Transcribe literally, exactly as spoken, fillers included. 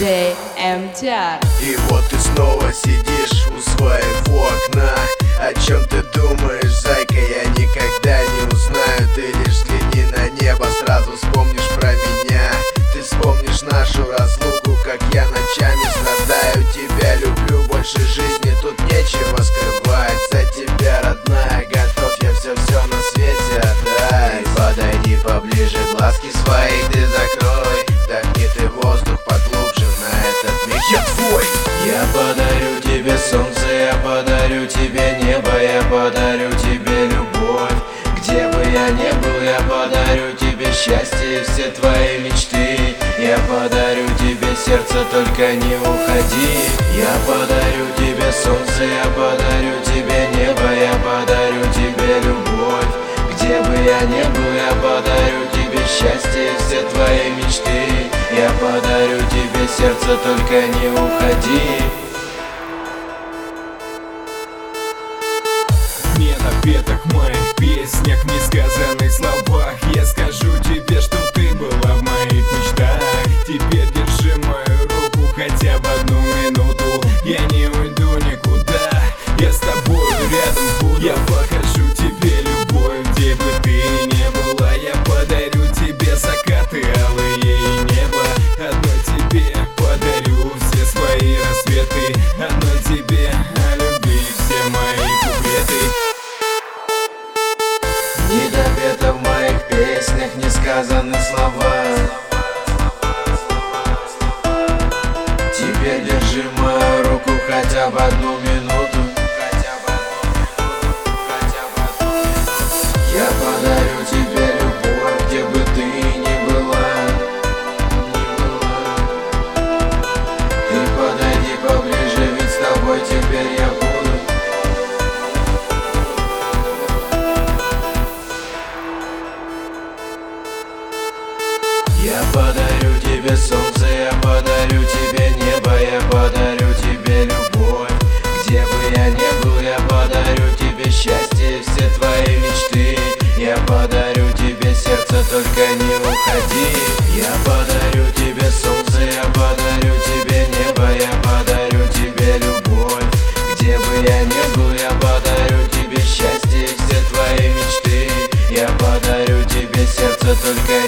диджей эм ти ар. И вот ты снова сидишь у своего окна. О чем ты думаешь, зайка, я никогда не узнаю. Ты лишь взгляни на небо, сразу вспомнишь про меня. Ты вспомнишь нашу разлуку, как я ночами страдаю. Тебя люблю больше жизни, тут нечего скрывать. За тебя, родная, готов я все-все на свете отдать. Подойди поближе, глазки свои ты закрой. Вдохни ты воздух поглубже, на этот миг я твой. Я подарю тебе солнце, я подарю тебе небо, я подарю тебе любовь. Где бы я ни был, я подарю тебе счастье и все твои мечты. Я подарю тебе сердце, только не уходи. Я подарю тебе солнце, я подарю тебе небо, я подарю тебе любовь. Где бы я ни был, я подарю тебе счастье и все твои мечты. Я подарю тебе сердце, только не уходи. Не напеток в моих песнях, в несказанных словах я скажу тебе, что ты была в моих мечтах. Теперь держи мою руку хотя бы одну минуту. Я не уйду никуда, я с тобой рядом буду. Я покажу тебе любовь, где бы ты ни была. Я подарю тебе закаты алые и небо. Одной тебе подарю все свои рассветы. Одной тебе о любви все мои куплеты. Не допето в моих песнях, не сказаны слова. Теперь держи мою руку хотя бы одну минуту. Я подарю тебе любовь, где бы ты ни была. Ты подойди поближе, ведь с тобой теперь я буду. Я подарю тебе солнце, я подарю тебе небо, я подарю тебе любовь. Где бы я ни был, я подарю тебе счастье и все твои мечты. Я подарю тебе сердце, только не уходи. Я подарю тебе солнце, я подарю тебе небо, я подарю тебе любовь. Где бы я ни был, я подарю тебе счастье и все твои мечты. Я подарю тебе сердце, только